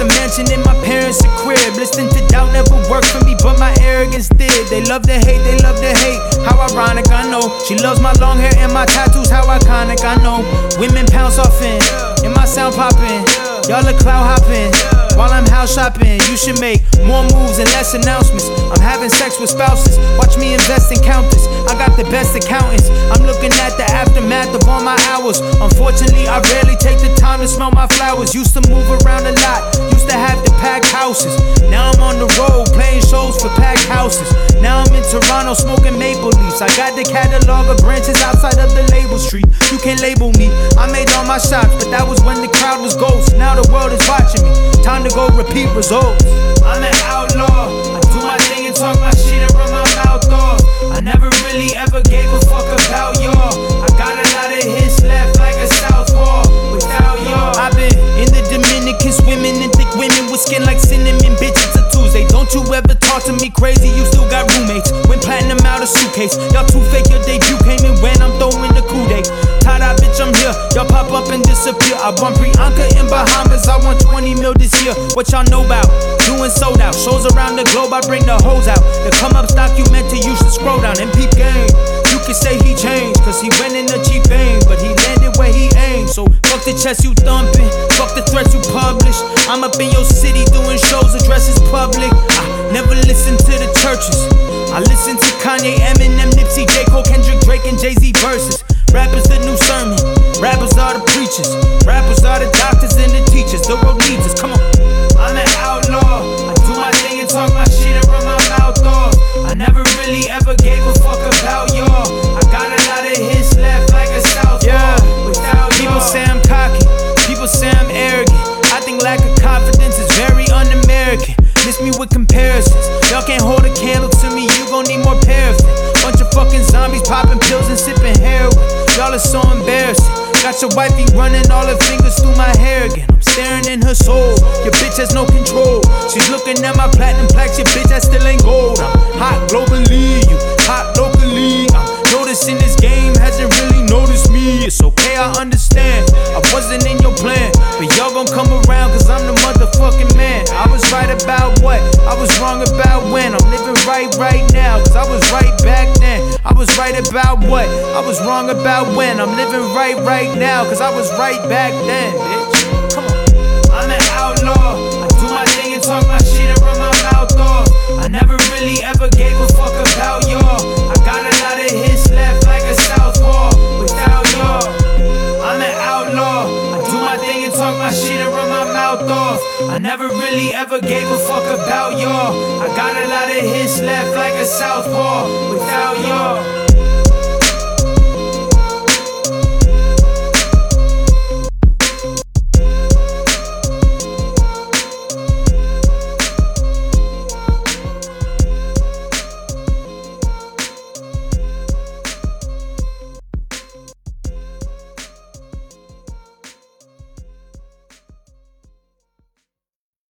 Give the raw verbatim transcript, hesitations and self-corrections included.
mansion in my parents' crib. Listening to doubt never worked for me, but my arrogance did. They love to hate, they love to hate. How ironic, I know. She loves my long hair and my tattoos, how iconic, I know. Women pounce off in, and my sound poppin'. Y'all are cloud hopping while I'm house shopping. You should make more moves and less announcements. I'm having sex with spouses. Watch me invest and count this. I got the best accountants. I'm looking at the aftermath of all my hours. Unfortunately, I rarely take the time to smell my flowers. Used to move around a lot. Used to have to pack houses. Now I'm on the road playing shows for packed houses. Now I'm in Toronto smoking maple leaves. I got the catalog of branches outside of the label street. You can't label me. I made all my shots, but that was when the crowd was ghost. Now the world is watching me. Time to go repeat results. I'm an outlaw. I do my thing and talk my shit and run my mouth off. I never really ever gave a fuck about y'all. I got a lot of hits left like a southpaw. Without y'all, I've been in the Dominican swimming in thick women with skin like cinnamon. Bitches a Tuesday. Don't you ever talk to me crazy. You still got roommates. When platinum out of suitcase. Y'all too fake. Your debut came in when I'm throwing the coup day. Tie-dye bitch, I'm here. Y'all pop up and disappear. I want Priyanka in Bahamas. I want twenty mil this year. What y'all know about? Doing sold out shows around the globe. I bring the hoes out. The come up documentary, you should scroll down and peep game. You can say he changed, cause he went in a cheap aim, but he landed where he aimed. So fuck the chest you thumping, fuck the threats you publish. I'm up in your city doing shows, addresses public. I never listen to the churches. I listen to Kanye, Eminem, Nipsey, J. Cole, Kendrick, Drake, and Jay-Z verses. Rappers the new sermon, rappers are the preachers, rappers are the doctors and the teachers. The world needs us, come on. I'm an outlaw. I do my thing and talk my shit and run my mouth off. I never really ever gave a fuck about y'all. I got a lot of hits left like a southpaw. Yeah. Without people say I'm cocky, people say I'm arrogant. I think lack of confidence is very un-American. Miss me with comparisons. Y'all can't hold a candle to me, you gon' need more paraffin. Bunch of fucking zombies popping pills and sipping heroin. Y'all are so embarrassing. Got your wifey running all her fingers through my hair again. I'm staring in her soul. Your bitch has no control. She's looking at my platinum plaques. Your bitch, I still ain't gold. I'm hot globally, you hot locally. I'm noticing this game hasn't really noticed me. It's okay, I understand. I wasn't in your plan, but y'all gon' come around cause I'm the motherfucking man. I was right about what? I was wrong about when. I'm living right right now cause I was right back then. I was right about what? I was wrong about when. I'm living right right now cause I was right back then, bitch. Come on. I'm an outlaw. I do my thing and talk my shit and run my mouth off. I never really ever gave a fuck about y'all. I got a lot of hits left like a southpaw. Without y'all, I'm an outlaw. I do my thing and talk my shit and run my mouth off. I never really ever gave a fuck about y'all. I got a lot of hits left like a southpaw. Without y'all.